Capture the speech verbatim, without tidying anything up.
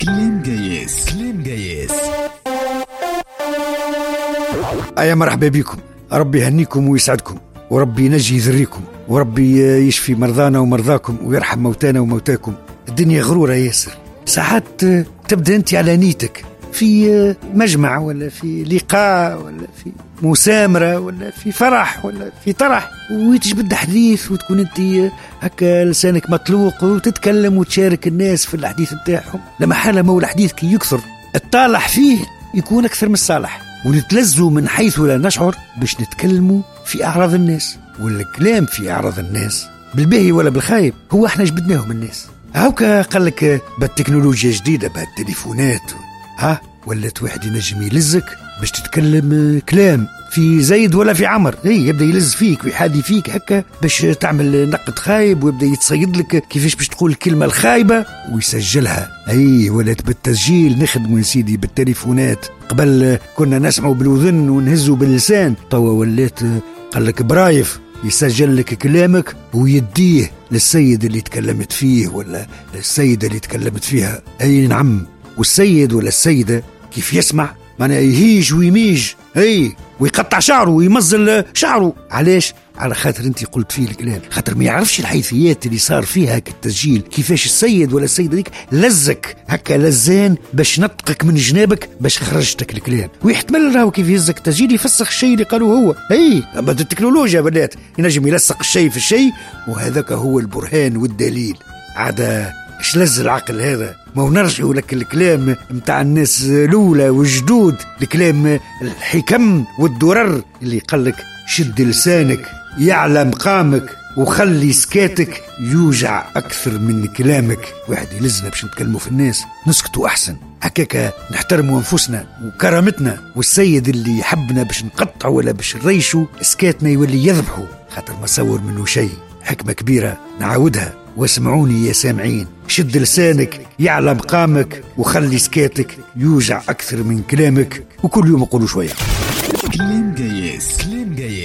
كلام جايز كلام جايز. أيا مرحبا بكم، ربي يهنيكم ويسعدكم، وربي ينجي ذريكم، وربي يشفي مرضانا ومرضاكم ويرحم موتانا وموتاكم. الدنيا غرورة ياسر، ساعات تبدأ أنت على نيتك في مجمع ولا في لقاء ولا في مسامرة ولا في فرح ولا في طرح، ويتجبد حديث وتكون أنت هكا لسانك مطلوق وتتكلم وتشارك الناس في الحديث نتاعهم. لما حال مولى حديث كي يكثر الطالح فيه يكون أكثر من الصالح، ونتلزوا من حيث لا نشعر باش نتكلموا في أعراض الناس. والكلام في أعراض الناس بالباهي ولا بالخايب هو احنا جبدناهم الناس. هاوكا قال لك بالتكنولوجيا جديدة بالتليفونات ها ولات واحد ينجم يلزك باش تتكلم كلام في زيد ولا في عمر، هي يبدا يلز فيك ويحادي فيك هكا باش تعمل نقد خايب، ويبدا يتصيد لك كيفاش باش تقول الكلمه الخايبه ويسجلها. اي ولات بالتسجيل نخدموا يا سيدي بالتليفونات. قبل كنا نسمعوا بالاذن ونهزوا باللسان، توا ولات قال لك برايف يسجل لك كلامك ويديه للسيد اللي تكلمت فيه ولا السيدة اللي تكلمت فيها. اي نعم، والسيد ولا السيدة كيف يسمع معناه يهيج ويميج اي ويقطع شعره ويمزل شعره. علاش؟ على خاطر انت قلت فيه الكلام، خاطر ما يعرفش الحيثيات اللي صار فيها كالتسجيل، كيفاش السيد ولا السيدة ديك لزك هكا لزان باش نطقك من جنابك باش خرجتك الكلام، ويحتمل راهو كيف يهزك التسجيل يفسخ الشيء اللي قالوه هو. اي اما التكنولوجيا بلات ينجم يلصق الشيء في الشيء، وهذاك هو البرهان والدليل. عاد اش لز العقل هذا؟ ما هو نرجعوا لك الكلام متاع الناس الاولى والجدود، الكلام الحكم والدرر اللي قالك شد لسانك يعلم قامك وخلي سكاتك يوجع أكثر من كلامك. واحد يلزنا باش نتكلموا في الناس نسكتوا أحسن، هكاك نحترموا أنفسنا وكرامتنا، والسيد اللي يحبنا باش نقطعه ولا باش نريشه سكاتنا يولي يذبحه، خاطر ما صور منه شيء. حكمة كبيرة نعاودها واسمعوني يا سامعين، شد لسانك يعلم قامك وخلي سكاتك يوجع أكثر من كلامك. وكل يوم أقولوا شوية كلام جايز كلام جايز.